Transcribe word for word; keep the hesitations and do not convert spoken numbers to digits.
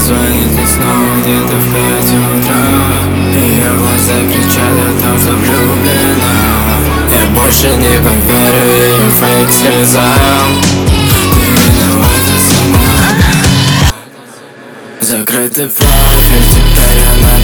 звонит мне снова где-то в пять утра. Ее глаза кричат о том, что влюблена. Я больше не поверю ее фейк слезам. Ты виновата сама. Закрытый профиль, теперь она